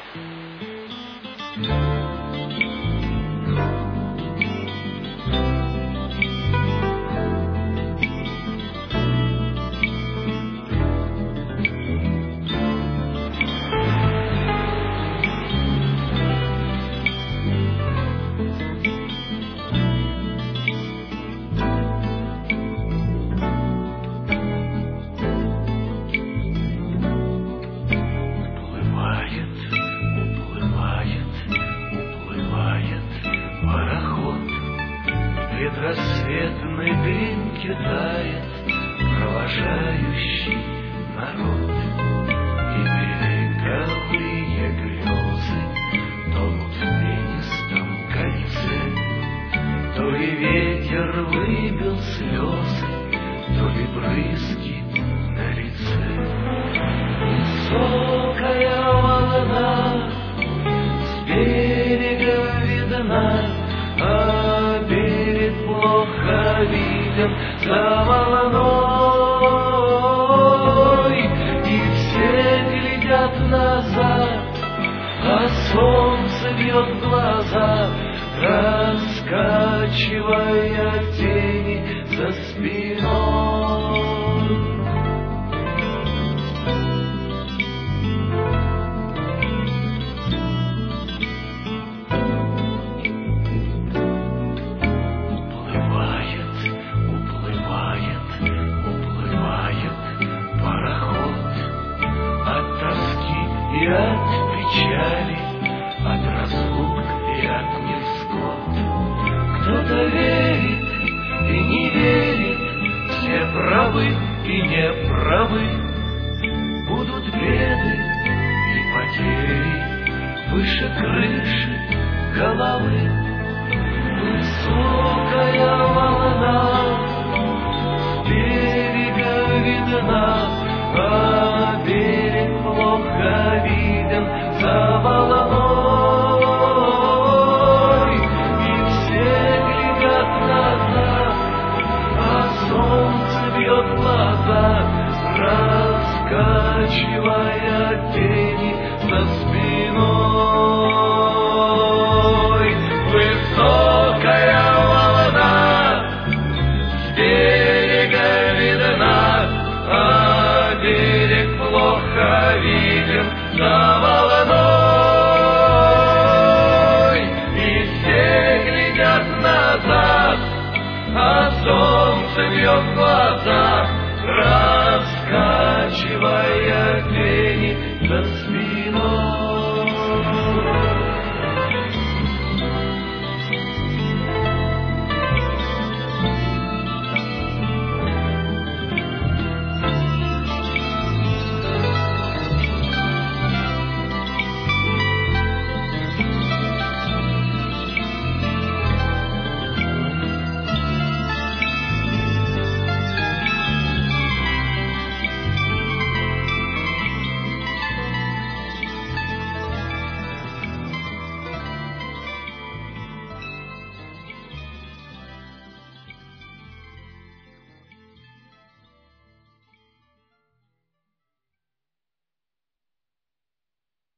Предрассветной дымке тает провожающий народ, и береговые грезы тонут в пенистом кольце. То ли ветер выбил слезы, то ли брызги на лице. Высокая волна с берега видна, а берег плохо виден за волной, и все глядят назад, а солнце бьет в глаза, раскачивая тени за спиной. И от печали, от разлук и от невзгод. Кто-то верит и не верит, все правы и неправы. Будут беды и потери выше крыши головы. Высокая волна с берега видна, а берег плохо виден за волной, и все глядят назад, а солнце бьет в глаза, раскачивая тени за спиной. Высокая волна с берега видна, а берег плохо виден за волной, и все глядят назад, а солнце бьет в глаза, раскачивая тени за спиной.